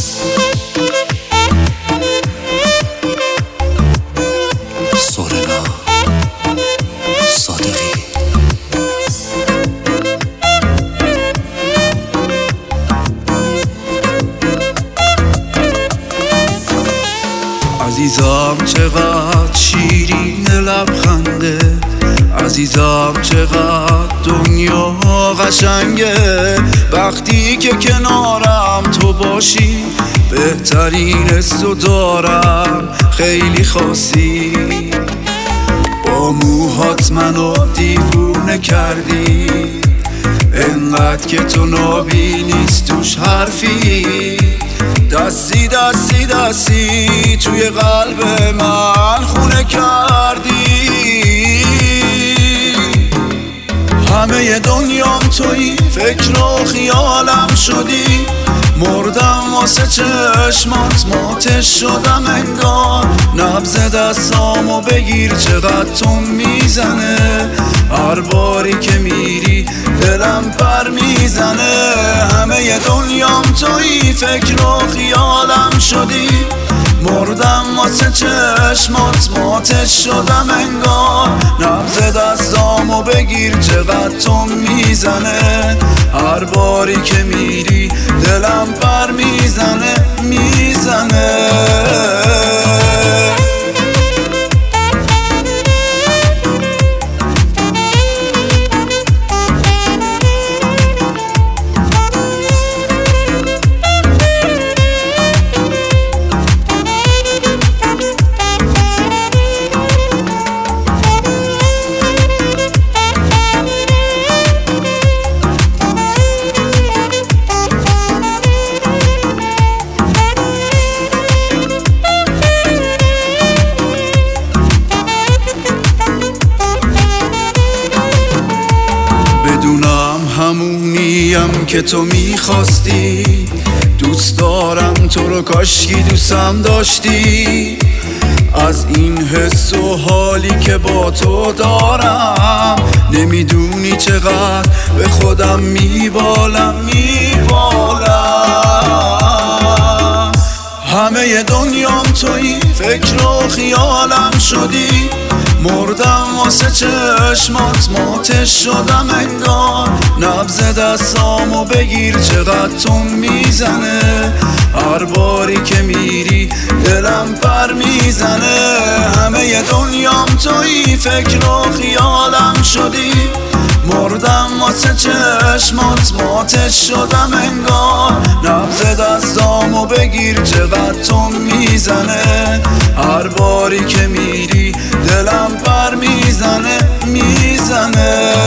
سورنا صادقی. عزیزم چقدر شیرین لبخنده، عزیزم چقدر دنیا قشنگه. وقتی که کنارم تو باشی بهترین حسو دارم، خیلی خاصی. با موهات منو دیوونه کردی، انقدر که تو نابینیست توش حرفی. دستی دستی دستی توی قلب من خونه کردی. همه دنیام تویی، فکر و خیالم شدی. مردم واسه چشمات، ماتش شدم انگار. نبض دستامو بگیر چقدر تو میزنه، هر باری که میری دلم پر میزنه. همه دنیام تویی، فکر و خیالم شدی. مردم واسه چشمات، ماتش شدم انگار. نبض دستامو بگیر چقدر تو میزنه، هر باری که میری دلم پر میزنه میزنه. همونیم که تو میخواستی. دوست دارم تو رو، کاشکی دوستم داشتی. از این حس و حالی که با تو دارم نمیدونی چقدر به خودم میبالم. همه دنیام تویی، فکر و خیالم شدی. مردم واسه چشمات، ماتش شدم انگار. نبض دستامو بگیر چقدر تو میزنه، هر باری که میری دلم پر میزنه. همه دنیام تویی، فکر و خیالم شدی. مردم واسه چشمات، ماتش شدم انگار. نبض دستامو بگیر چقدر تو میزنه، هر باری که میری دلم پر میزنه میزنه.